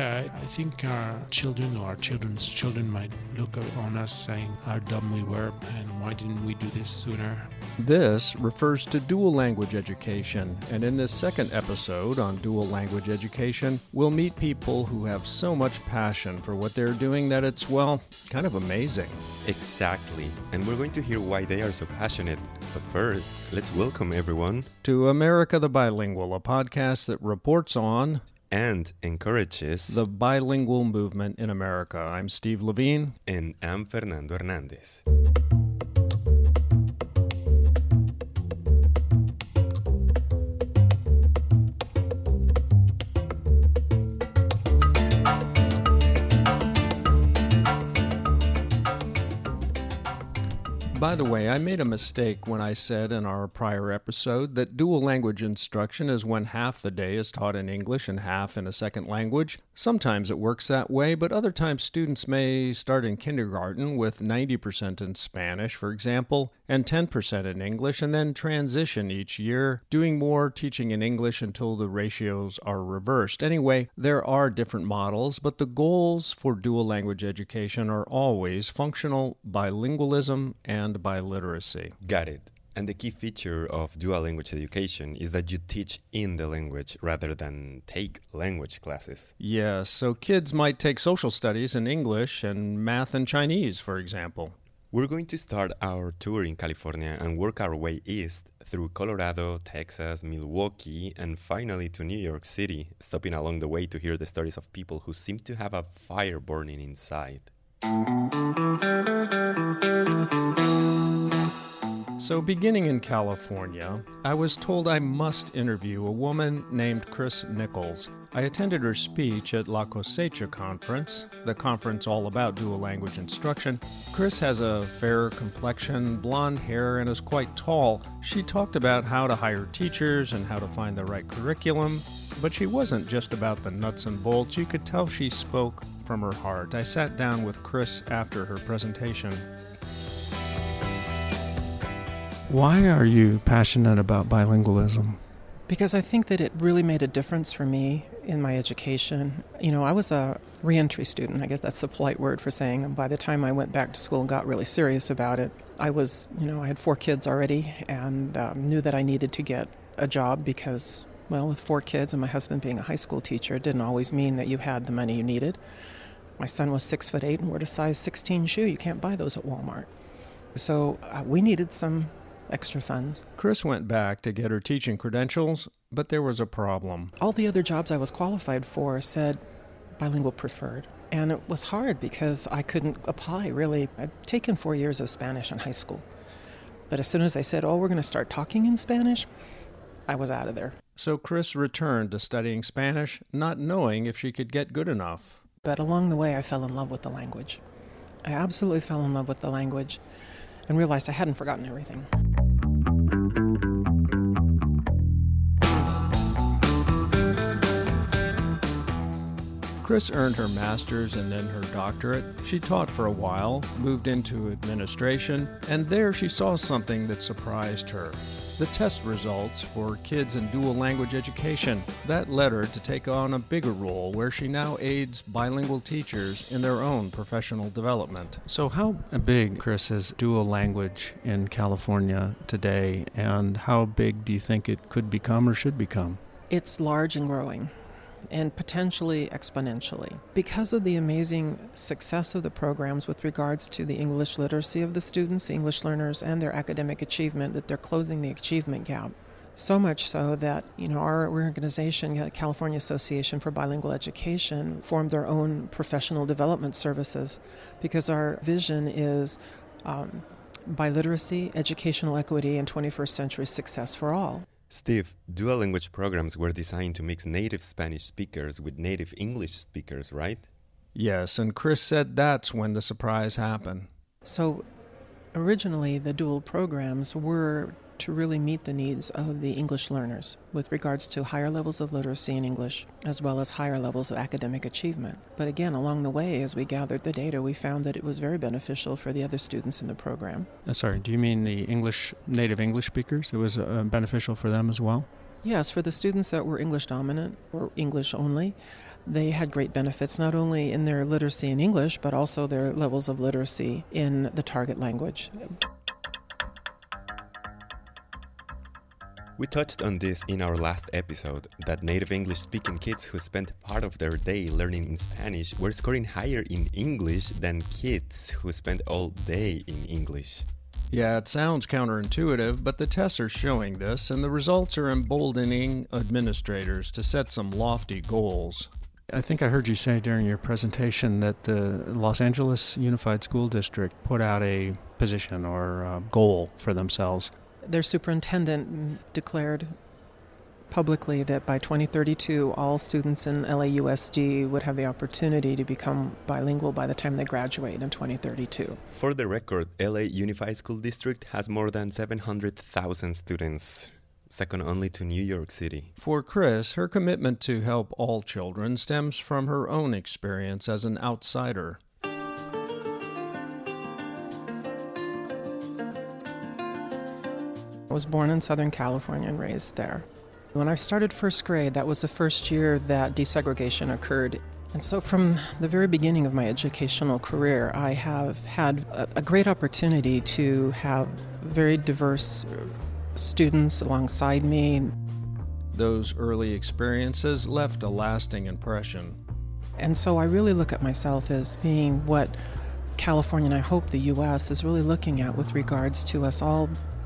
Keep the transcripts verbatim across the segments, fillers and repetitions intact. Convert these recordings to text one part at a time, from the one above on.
Yeah, I, I think our children or our children's children might look on us saying how dumb we were and why didn't we do this sooner. This refers to dual language education, and in this second episode on dual language education, we'll meet people who have so much passion for what they're doing that it's, well, kind of amazing. Exactly, and we're going to hear why they are so passionate. But first, let's welcome everyone to America the Bilingual, a podcast that reports on and encourages the bilingual movement in America. I'm Steve Levine. And I'm Fernando Hernandez. By the way, I made a mistake when I said in our prior episode that dual language instruction is when half the day is taught in English and half in a second language. Sometimes it works that way, but other times students may start in kindergarten with ninety percent in Spanish, for example, and ten percent in English, and then transition each year, doing more teaching in English until the ratios are reversed. Anyway, there are different models, but the goals for dual language education are always functional bilingualism and biliteracy. Got it. And the key feature of dual language education is that you teach in the language rather than take language classes. Yes, so kids might take social studies in English and math and Chinese, for example. We're going to start our tour in California and work our way east through Colorado, Texas, Milwaukee, and finally to New York City, stopping along the way to hear the stories of people who seem to have a fire burning inside. So beginning in California, I was told I must interview a woman named Chris Nichols. I attended her speech at La Cosecha Conference, the conference all about dual language instruction. Chris has a fair complexion, blonde hair, and is quite tall. She talked about how to hire teachers and how to find the right curriculum, but she wasn't just about the nuts and bolts. You could tell she spoke from her heart. I sat down with Chris after her presentation. Why are you passionate about bilingualism? Because I think that it really made a difference for me in my education. You know, I was a reentry student. I guess that's the polite word for saying. And by the time I went back to school and got really serious about it, I was, you know, I had four kids already and um, knew that I needed to get a job because, well, with four kids and my husband being a high school teacher, it didn't always mean that you had the money you needed. My son was six foot eight and wore a size sixteen shoe. You can't buy those at Walmart. So uh, we needed some extra funds. Chris went back to get her teaching credentials, but there was a problem. All the other jobs I was qualified for said bilingual preferred. And it was hard because I couldn't apply, really. I'd taken four years of Spanish in high school. But as soon as they said, oh, we're going to start talking in Spanish, I was out of there. So Chris returned to studying Spanish, not knowing if she could get good enough. But along the way, I fell in love with the language. I absolutely fell in love with the language and realized I hadn't forgotten everything. Chris earned her master's and then her doctorate. She taught for a while, moved into administration, and there she saw something that surprised her. The test results for kids in dual language education. That led her to take on a bigger role where she now aids bilingual teachers in their own professional development. So how big, Chris, is dual language in California today, and how big do you think it could become or should become? It's large and growing, and potentially exponentially. Because of the amazing success of the programs with regards to the English literacy of the students, the English learners, and their academic achievement, that they're closing the achievement gap. So much so that, you know, our organization, the California Association for Bilingual Education, formed their own professional development services because our vision is um, biliteracy, educational equity, and twenty-first century success for all. Steve, dual language programs were designed to mix native Spanish speakers with native English speakers, right? Yes, and Chris said that's when the surprise happened. So originally the dual programs were to really meet the needs of the English learners with regards to higher levels of literacy in English as well as higher levels of academic achievement. But again, along the way, as we gathered the data, we found that it was very beneficial for the other students in the program. Uh, sorry, do you mean the English, native English speakers? It was uh, beneficial for them as well? Yes, for the students that were English dominant or English only, they had great benefits not only in their literacy in English, but also their levels of literacy in the target language. We touched on this in our last episode, that native English-speaking kids who spent part of their day learning in Spanish were scoring higher in English than kids who spent all day in English. Yeah, it sounds counterintuitive, but the tests are showing this, and the results are emboldening administrators to set some lofty goals. I think I heard you say during your presentation that the Los Angeles Unified School District put out a position or a goal for themselves. Their superintendent declared publicly that by twenty thirty-two, all students in L A U S D would have the opportunity to become bilingual by the time they graduate in twenty thirty-two. For the record, L A Unified School District has more than seven hundred thousand students, second only to New York City. For Chris, her commitment to help all children stems from her own experience as an outsider. I was born in Southern California and raised there. When I started first grade, that was the first year that desegregation occurred. And so from the very beginning of my educational career, I have had a, a great opportunity to have very diverse students alongside me. Those early experiences left a lasting impression. And so I really look at myself as being what California, and I hope the U S, is really looking at with regards to us all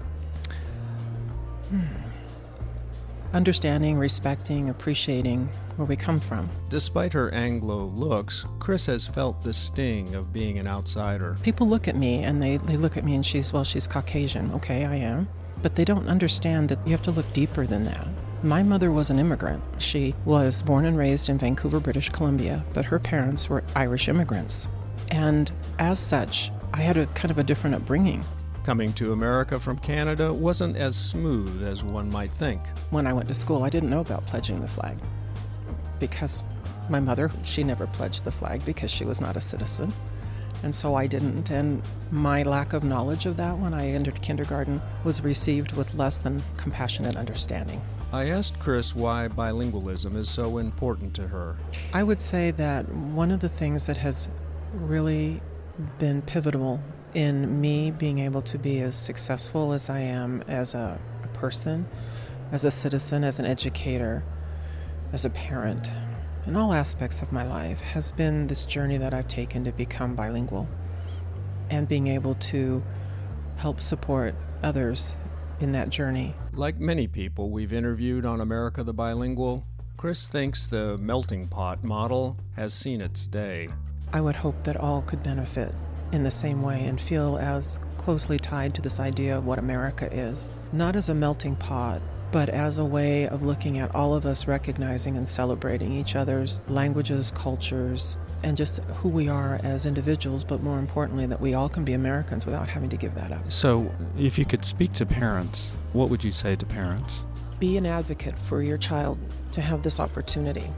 hmm, understanding, respecting, appreciating where we come from. Despite her Anglo looks, Chris has felt the sting of being an outsider. People look at me and they, they look at me and she's, well, she's Caucasian. Okay, I am. But they don't understand that you have to look deeper than that. My mother was an immigrant. She was born and raised in Vancouver, British Columbia, but her parents were Irish immigrants. And as such, I had a kind of a different upbringing. Coming to America from Canada wasn't as smooth as one might think. When I went to school, I didn't know about pledging the flag because my mother, she never pledged the flag because she was not a citizen. And so I didn't, and my lack of knowledge of that when I entered kindergarten was received with less than compassionate understanding. I asked Chris why bilingualism is so important to her. I would say that one of the things that has really been pivotal in me being able to be as successful as I am as a, a person, as a citizen, as an educator, as a parent, in all aspects of my life, has been this journey that I've taken to become bilingual and being able to help support others in that journey. Like many people we've interviewed on America the Bilingual, Chris thinks the melting pot model has seen its day. I would hope that all could benefit in the same way and feel as closely tied to this idea of what America is, not as a melting pot, but as a way of looking at all of us recognizing and celebrating each other's languages, cultures, and just who we are as individuals, but more importantly, that we all can be Americans without having to give that up. So, if you could speak to parents, what would you say to parents? Be an advocate for your child to have this opportunity.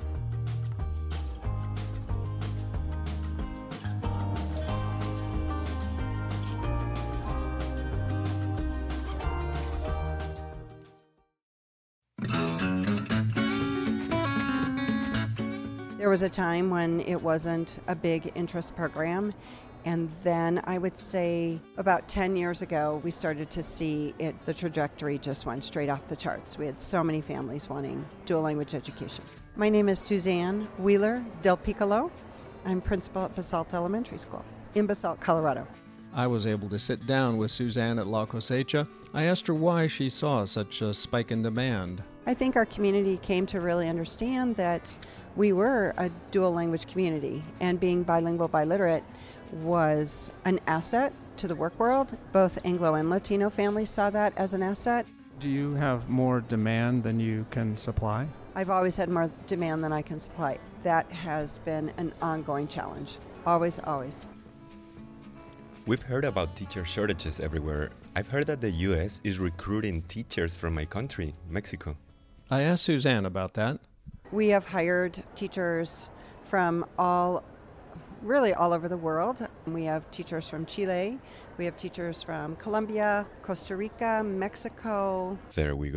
There was a time when it wasn't a big interest program, and then I would say about ten years ago we started to see it, the trajectory just went straight off the charts. We had so many families wanting dual language education. My name is Suzanne Wheeler Del Piccolo. I'm principal at Basalt Elementary School in Basalt, Colorado. I was able to sit down with Suzanne at La Cosecha. I asked her why she saw such a spike in demand. I think our community came to really understand that we were a dual language community, and being bilingual biliterate was an asset to the work world. Both Anglo and Latino families saw that as an asset. Do you have more demand than you can supply? I've always had more demand than I can supply. That has been an ongoing challenge. Always, always. We've heard about teacher shortages everywhere. I've heard that the U S is recruiting teachers from my country, Mexico. I asked Suzanne about that. We have hired teachers from all, really all over the world. We have teachers from Chile, we have teachers from Colombia, Costa Rica, Mexico. There we go.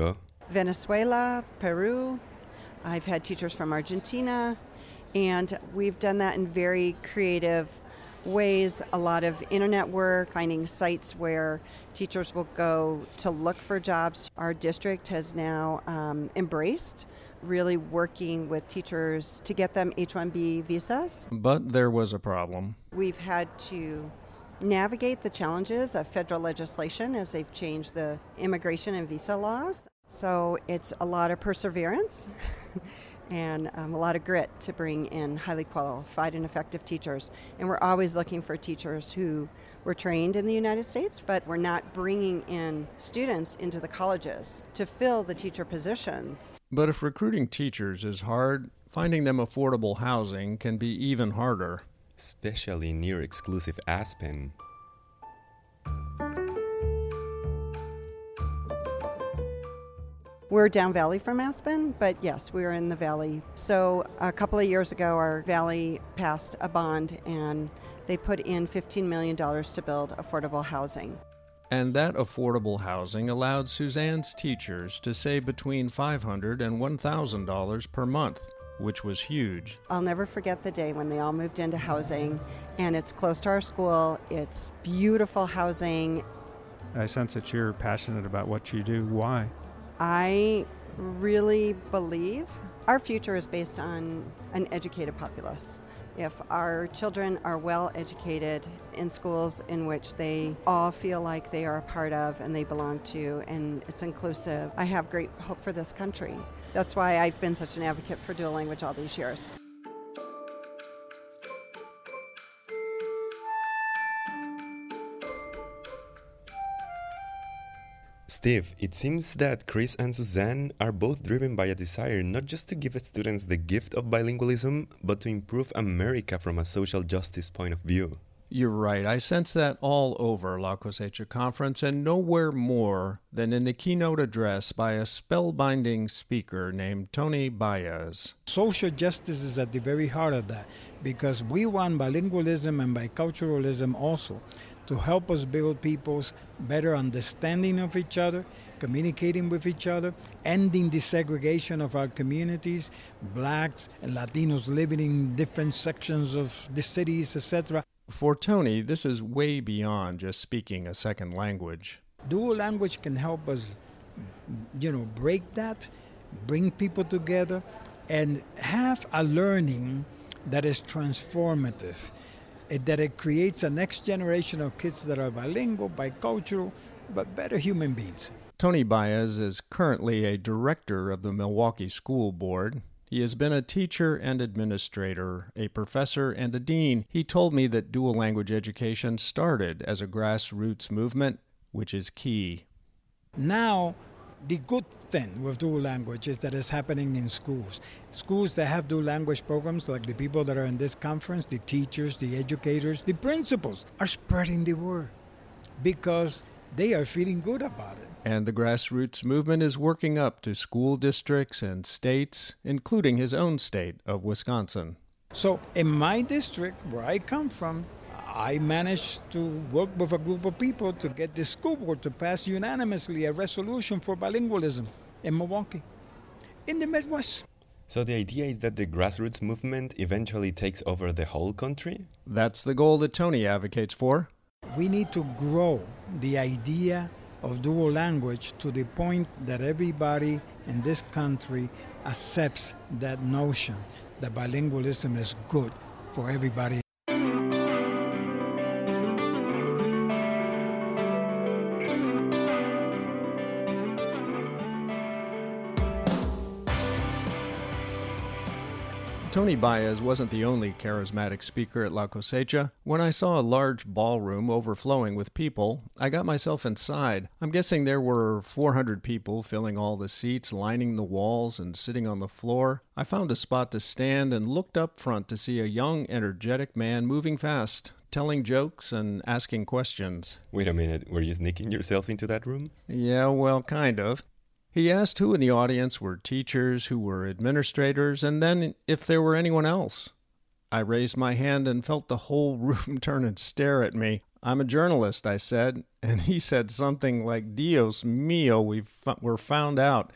Venezuela, Peru. I've had teachers from Argentina, and we've done that in very creative ways. A lot of internet work, finding sites where teachers will go to look for jobs. Our district has now um, embraced really working with teachers to get them H one B visas. But there was a problem. We've had to navigate the challenges of federal legislation as they've changed the immigration and visa laws. So it's a lot of perseverance and um, a lot of grit to bring in highly qualified and effective teachers. And we're always looking for teachers who were trained in the United States, but we're not bringing in students into the colleges to fill the teacher positions. But if recruiting teachers is hard, finding them affordable housing can be even harder. Especially near exclusive Aspen. We're down valley from Aspen, but yes, we're in the valley. So a couple of years ago, our valley passed a bond and they put in fifteen million dollars to build affordable housing. And that affordable housing allowed Suzanne's teachers to save between five hundred dollars and one thousand dollars per month, which was huge. I'll never forget the day when they all moved into housing, and it's close to our school. It's beautiful housing. I sense that you're passionate about what you do. Why? I really believe our future is based on an educated populace. If our children are well educated in schools in which they all feel like they are a part of and they belong to and it's inclusive, I have great hope for this country. That's why I've been such an advocate for dual language all these years. Steve, it seems that Chris and Suzanne are both driven by a desire not just to give students the gift of bilingualism, but to improve America from a social justice point of view. You're right. I sense that all over La Cosecha Conference, and nowhere more than in the keynote address by a spellbinding speaker named Tony Baez. Social justice is at the very heart of that, because we want bilingualism and biculturalism also to help us build people's better understanding of each other, communicating with each other, ending the segregation of our communities, blacks and Latinos living in different sections of the cities, et cetera. For Tony, this is way beyond just speaking a second language. Dual language can help us, you know, break that, bring people together, and have a learning that is transformative. It, that it creates a next generation of kids that are bilingual, bicultural, but better human beings. Tony Baez is currently a director of the Milwaukee School Board. He has been a teacher and administrator, a professor and a dean. He told me that dual language education started as a grassroots movement, which is key. Now, the good thing with dual language is that it's happening in schools. Schools that have dual language programs, like the people that are in this conference, the teachers, the educators, the principals, are spreading the word because they are feeling good about it. And the grassroots movement is working up to school districts and states, including his own state of Wisconsin. So in my district, where I come from, I managed to work with a group of people to get the school board to pass unanimously a resolution for bilingualism in Milwaukee, in the Midwest. So the idea is that the grassroots movement eventually takes over the whole country? That's the goal that Tony advocates for. We need to grow the idea of dual language to the point that everybody in this country accepts that notion that bilingualism is good for everybody. Tony Baez wasn't the only charismatic speaker at La Cosecha. When I saw a large ballroom overflowing with people, I got myself inside. I'm guessing there were four hundred people filling all the seats, lining the walls and sitting on the floor. I found a spot to stand and looked up front to see a young, energetic man moving fast, telling jokes and asking questions. Wait a minute, were you sneaking yourself into that room? Yeah, well, kind of. He asked who in the audience were teachers, who were administrators, and then if there were anyone else. I raised my hand and felt the whole room turn and stare at me. I'm a journalist, I said, and he said something like, Dios mío, we've, we're found out.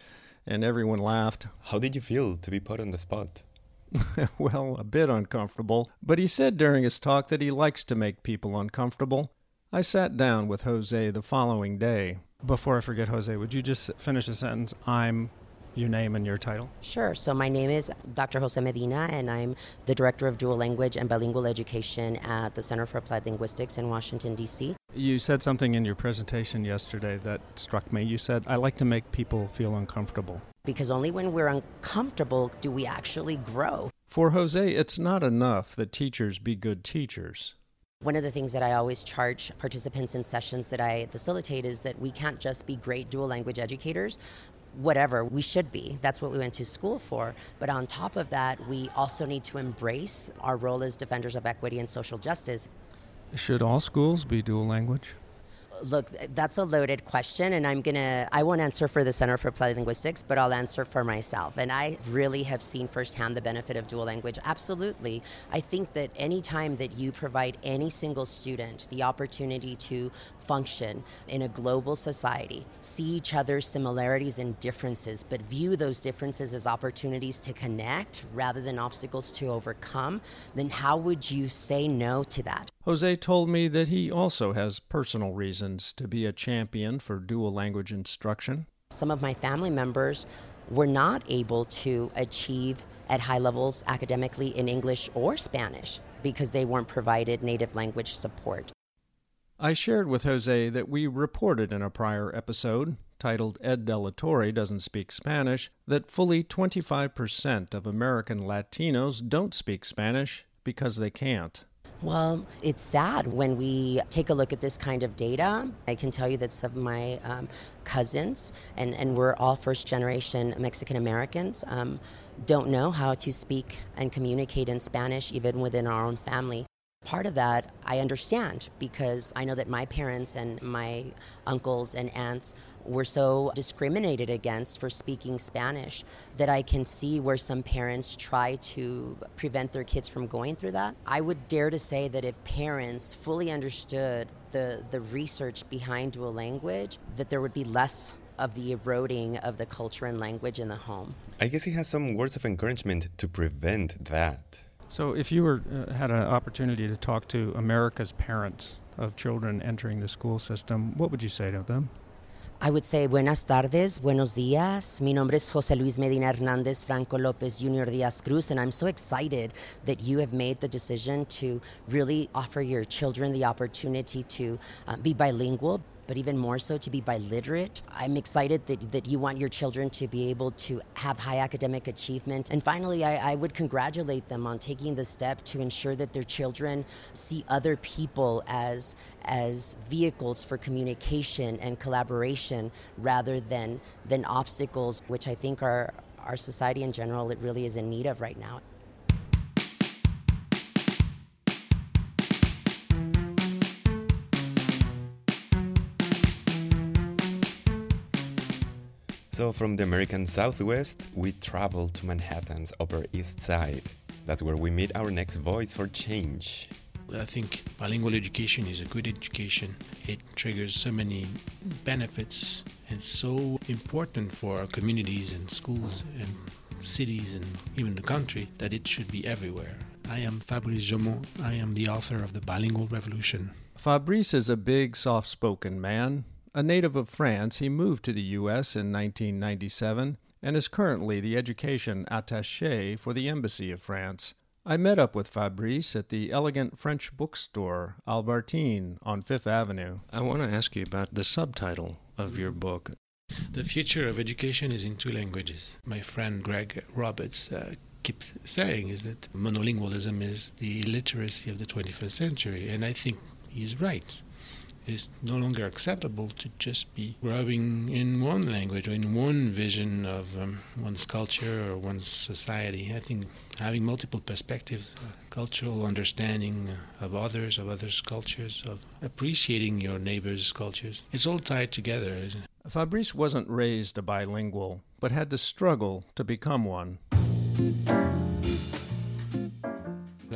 and everyone laughed. How did you feel to be put on the spot? Well, a bit uncomfortable, but he said during his talk that he likes to make people uncomfortable. I sat down with Jose the following day. Before I forget, Jose, would you just finish the sentence? I'm your name and your title? Sure. So my name is Doctor Jose Medina, and I'm the Director of Dual Language and Bilingual Education at the Center for Applied Linguistics in Washington, D C You said something in your presentation yesterday that struck me. You said, I like to make people feel uncomfortable. Because only when we're uncomfortable do we actually grow. For Jose, it's not enough that teachers be good teachers. One of the things that I always charge participants in sessions that I facilitate is that we can't just be great dual language educators. Whatever, we should be. That's what we went to school for. But on top of that, we also need to embrace our role as defenders of equity and social justice. Should all schools be dual language? Look, that's a loaded question, and I'm gonna, I won't answer for the Center for Applied Linguistics, but I'll answer for myself. And I really have seen firsthand the benefit of dual language. Absolutely. I think that any time that you provide any single student the opportunity to function in a global society, see each other's similarities and differences, but view those differences as opportunities to connect rather than obstacles to overcome, then how would you say no to that? Jose told me that he also has personal reasons to be a champion for dual language instruction. Some of my family members were not able to achieve at high levels academically in English or Spanish because they weren't provided native language support. I shared with Jose that we reported in a prior episode, titled Ed De La Torre Doesn't Speak Spanish, that fully twenty-five percent of American Latinos don't speak Spanish because they can't. Well, it's sad when we take a look at this kind of data. I can tell you that some of my um, cousins, and, and we're all first-generation Mexican Americans, um, don't know how to speak and communicate in Spanish even within our own family. Part of that I understand because I know that my parents and my uncles and aunts were so discriminated against for speaking Spanish that I can see where some parents try to prevent their kids from going through that. I would dare to say that if parents fully understood the, the research behind dual language, that there would be less of the eroding of the culture and language in the home. I guess he has some words of encouragement to prevent that. So if you were uh, had an opportunity to talk to America's parents of children entering the school system, what would you say to them? I would say, buenas tardes, buenos días. Mi nombre es José Luis Medina Hernández Franco López Junior Díaz Cruz, and I'm so excited that you have made the decision to really offer your children the opportunity to uh, be bilingual, but even more so to be biliterate. I'm excited that, that you want your children to be able to have high academic achievement. And finally, I, I would congratulate them on taking the step to ensure that their children see other people as, as vehicles for communication and collaboration rather than, than obstacles, which I think our, our society in general, it really is in need of right now. So from the American Southwest, we travel to Manhattan's Upper East Side. That's where we meet our next voice for change. I think bilingual education is a good education. It triggers so many benefits and so important for our communities and schools and cities and even the country that it should be everywhere. I am Fabrice Jomont. I am the author of The Bilingual Revolution. Fabrice is a big, soft-spoken man. A native of France, he moved to the U S in nineteen ninety-seven and is currently the education attaché for the Embassy of France. I met up with Fabrice at the elegant French bookstore Albertine on Fifth Avenue. I want to ask you about the subtitle of your book. The future of education is in two languages. My friend Greg Roberts uh, keeps saying is that monolingualism is the illiteracy of the twenty-first century, and I think he's right. It's no longer acceptable to just be growing in one language or in one vision of um, one's culture or one's society. I think having multiple perspectives, uh, cultural understanding of others, of others' cultures, of appreciating your neighbors' cultures, it's all tied together. Fabrice wasn't raised a bilingual, but had to struggle to become one. I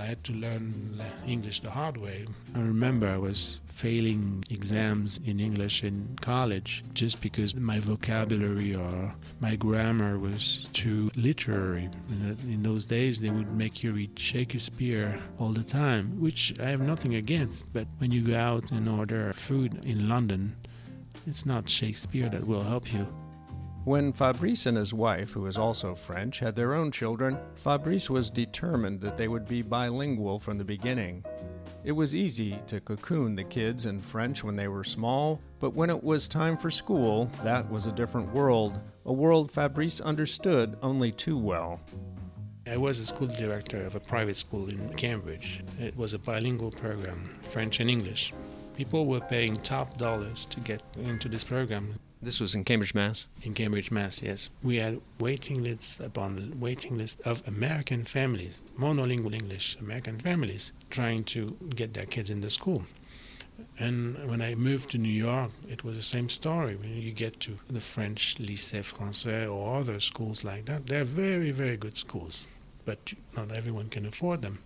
had to learn English the hard way. I remember I was failing exams in English in college just because my vocabulary or my grammar was too literary. In those days, they would make you read Shakespeare all the time, which I have nothing against. But when you go out and order food in London, it's not Shakespeare that will help you. When Fabrice and his wife, who is also French, had their own children, Fabrice was determined that they would be bilingual from the beginning. It was easy to cocoon the kids in French when they were small, but when it was time for school, that was a different world, a world Fabrice understood only too well. I was a school director of a private school in Cambridge. It was a bilingual program, French and English. People were paying top dollars to get into this program. This was in Cambridge, Mass? In Cambridge, Mass, yes. We had waiting lists upon waiting list of American families, monolingual English American families, trying to get their kids into school. And when I moved to New York, it was the same story. When you get to the French Lycée Français or other schools like that, they're very, very good schools, but not everyone can afford them.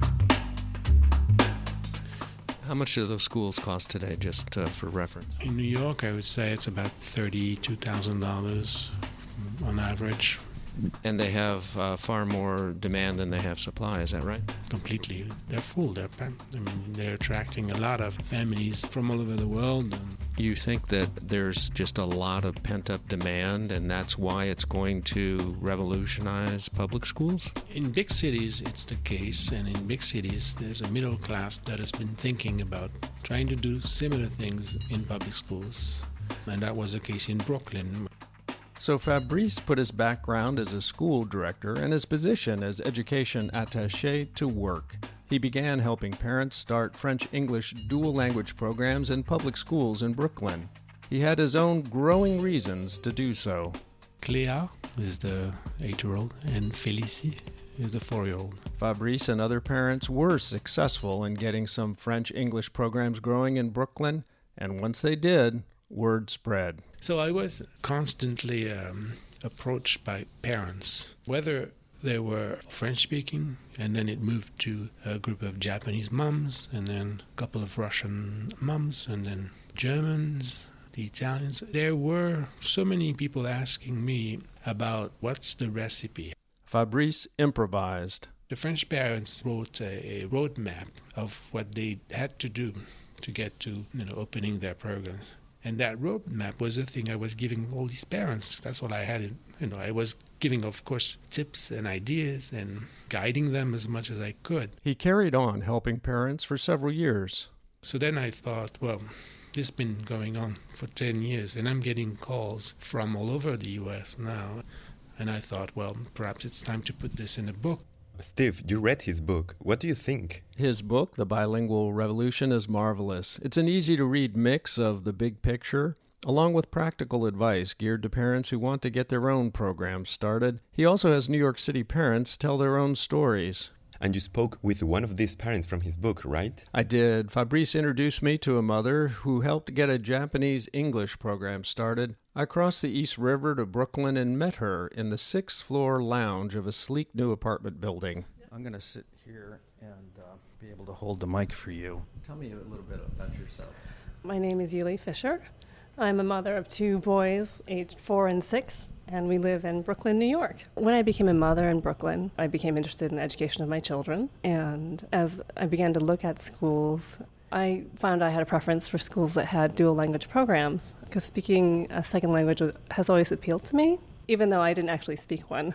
How much do those schools cost today, just uh, for reference? In New York, I would say it's about thirty-two thousand dollars on average. And they have uh, far more demand than they have supply, is that right? Completely. They're full. They're, I mean, they're attracting a lot of families from all over the world. And you think that there's just a lot of pent-up demand, and that's why it's going to revolutionize public schools? In big cities, it's the case. And in big cities, there's a middle class that has been thinking about trying to do similar things in public schools. And that was the case in Brooklyn. So Fabrice put his background as a school director and his position as education attaché to work. He began helping parents start French-English dual-language programs in public schools in Brooklyn. He had his own growing reasons to do so. Cléa is the eight-year-old, and Félicie is the four-year-old. Fabrice and other parents were successful in getting some French-English programs growing in Brooklyn, and once they did, word spread. So I was constantly um, approached by parents, whether they were French-speaking, and then it moved to a group of Japanese moms, and then a couple of Russian moms, and then Germans, the Italians. There were so many people asking me about what's the recipe. Fabrice improvised. The French parents wrote a, a roadmap of what they had to do to get to, you know, opening their programs. And that roadmap was the thing I was giving all these parents. That's all I had. In, you know, I was giving, of course, tips and ideas and guiding them as much as I could. He carried on helping parents for several years. So then I thought, well, this has been going on for ten years, and I'm getting calls from all over the U S now. And I thought, well, perhaps it's time to put this in a book. Steve, you read his book. What do you think? His book, The Bilingual Revolution, is marvelous. It's an easy-to-read mix of the big picture, along with practical advice geared to parents who want to get their own programs started. He also has New York City parents tell their own stories. And you spoke with one of these parents from his book, right? I did. Fabrice introduced me to a mother who helped get a Japanese English program started. I crossed the East River to Brooklyn and met her in the sixth-floor lounge of a sleek new apartment building. I'm going to sit here and uh, be able to hold the mic for you. Tell me a little bit about yourself. My name is Yuli Fisher. I'm a mother of two boys, aged four and six, and we live in Brooklyn, New York. When I became a mother in Brooklyn, I became interested in the education of my children. And as I began to look at schools, I found I had a preference for schools that had dual language programs, because speaking a second language has always appealed to me, even though I didn't actually speak one.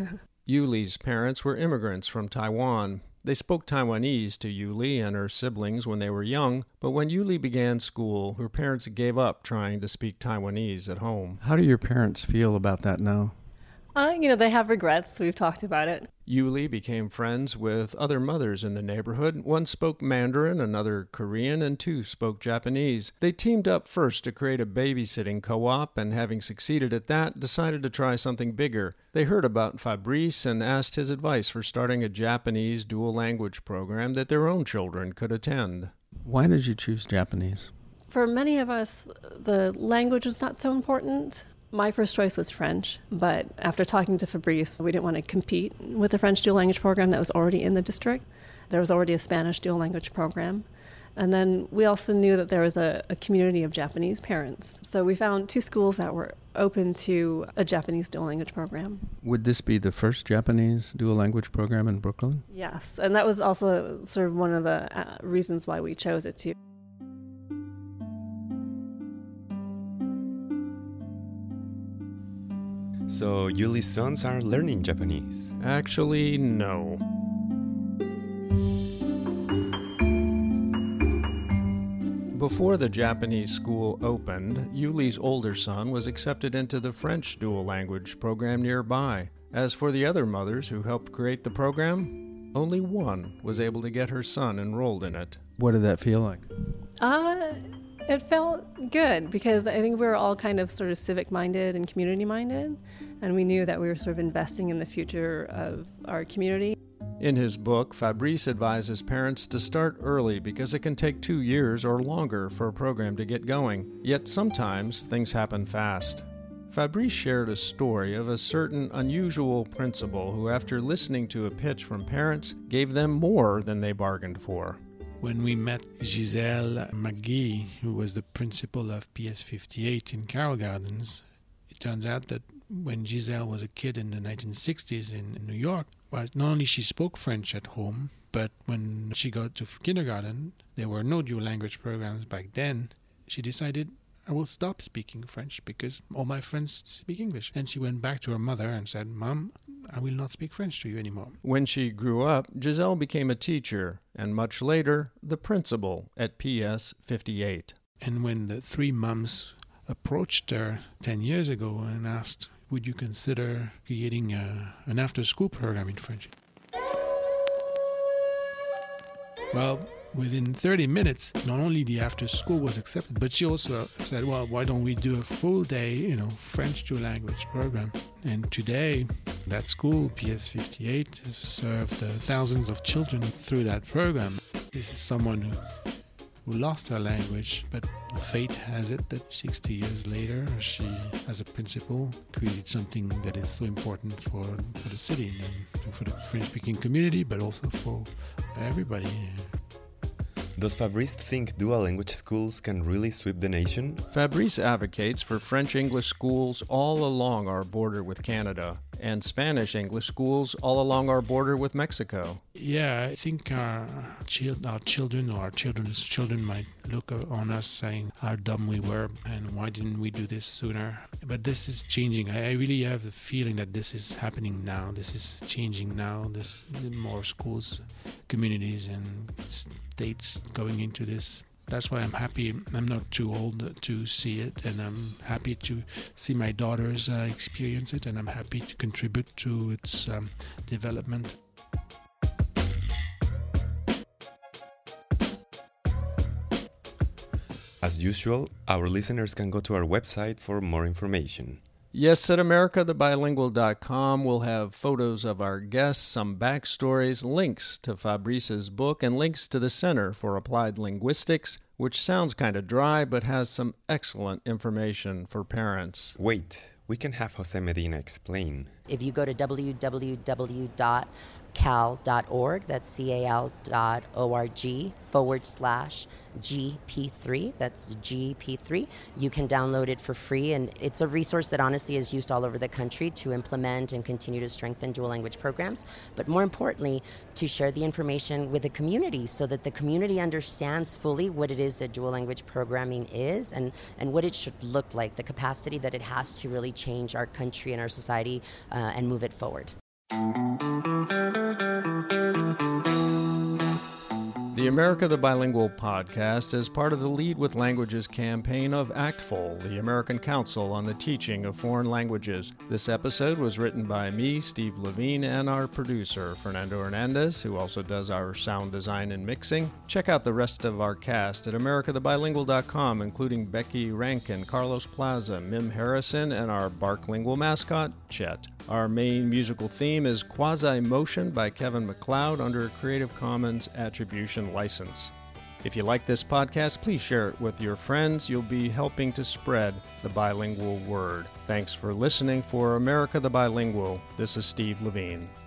Yuli's parents were immigrants from Taiwan. They spoke Taiwanese to Yuli and her siblings when they were young, but when Yuli began school, her parents gave up trying to speak Taiwanese at home. How do your parents feel about that now? Uh, you know, they have regrets. We've talked about it. Yuli became friends with other mothers in the neighborhood. One spoke Mandarin, another Korean, and two spoke Japanese. They teamed up first to create a babysitting co-op, and having succeeded at that, decided to try something bigger. They heard about Fabrice and asked his advice for starting a Japanese dual language program that their own children could attend. Why did you choose Japanese? For many of us, the language is not so important. My first choice was French, but after talking to Fabrice, we didn't want to compete with the French dual language program that was already in the district. There was already a Spanish dual language program. And then we also knew that there was a, a community of Japanese parents. So we found two schools that were open to a Japanese dual language program. Would this be the first Japanese dual language program in Brooklyn? Yes, and that was also sort of one of the uh, reasons why we chose it too. So Yuli's sons are learning Japanese? Actually, no. Before the Japanese school opened, Yuli's older son was accepted into the French dual language program nearby. As for the other mothers who helped create the program, only one was able to get her son enrolled in it. What did that feel like? Uh, it felt good because I think we were all kind of sort of civic-minded and community-minded, and we knew that we were sort of investing in the future of our community. In his book, Fabrice advises parents to start early because it can take two years or longer for a program to get going. Yet sometimes things happen fast. Fabrice shared a story of a certain unusual principal who, after listening to a pitch from parents, gave them more than they bargained for. When we met Giselle McGee, who was the principal of P S fifty-eight in Carroll Gardens, it turns out that when Giselle was a kid in the nineteen sixties in New York, well, not only she spoke French at home, but when she got to kindergarten, there were no dual language programs back then. She decided, I will stop speaking French because all my friends speak English. And she went back to her mother and said, Mom, I will not speak French to you anymore. When she grew up, Giselle became a teacher, and much later, the principal at P S fifty-eight. And when the three moms approached her ten years ago and asked, would you consider creating a, an after-school program in French? Well, within thirty minutes, not only the after-school was accepted, but she also said, well, why don't we do a full-day, you know, French dual language program? And today, that school, P S fifty-eight, has served uh, thousands of children through that program. This is someone who who lost her language, but fate has it that sixty years later, she, as a principal, created something that is so important for, for the city and for the French-speaking community, but also for everybody. Does Fabrice think dual language schools can really sweep the nation? Fabrice advocates for French-English schools all along our border with Canada and Spanish-English schools all along our border with Mexico. Yeah, I think our, chil- our children or our children's children might look on us saying how dumb we were and why didn't we do this sooner. But this is changing. I, I really have the feeling that this is happening now. This is changing now. There's more schools, communities, and states going into this. That's why I'm happy. I'm not too old to see it, and I'm happy to see my daughters uh, experience it, and I'm happy to contribute to its um, development. As usual, our listeners can go to our website for more information. Yes, at America the Bilingual dot com, we'll have photos of our guests, some backstories, links to Fabrice's book, and links to the Center for Applied Linguistics, which sounds kind of dry, but has some excellent information for parents. Wait, we can have Jose Medina explain. If you go to w w w dot cal dot org, that's C A L dot O R G forward slash G P three, that's G P three, you can download it for free, and it's a resource that honestly is used all over the country to implement and continue to strengthen dual language programs, but more importantly, to share the information with the community so that the community understands fully what it is that dual language programming is and, and what it should look like, the capacity that it has to really change our country and our society uh, and move it forward. The America the Bilingual podcast is part of the Lead with Languages campaign of ACTFL, the American Council on the Teaching of Foreign Languages. This episode was written by me, Steve Levine, and our producer, Fernando Hernandez, who also does our sound design and mixing. Check out the rest of our cast at America the Bilingual dot com, including Becky Rankin, Carlos Plaza, Mim Harrison, and our Barklingual mascot, Chet. Our main musical theme is Quasi Motion by Kevin MacLeod under a Creative Commons Attribution license. If you like this podcast, please share it with your friends. You'll be helping to spread the bilingual word. Thanks for listening. For America the Bilingual, this is Steve Levine.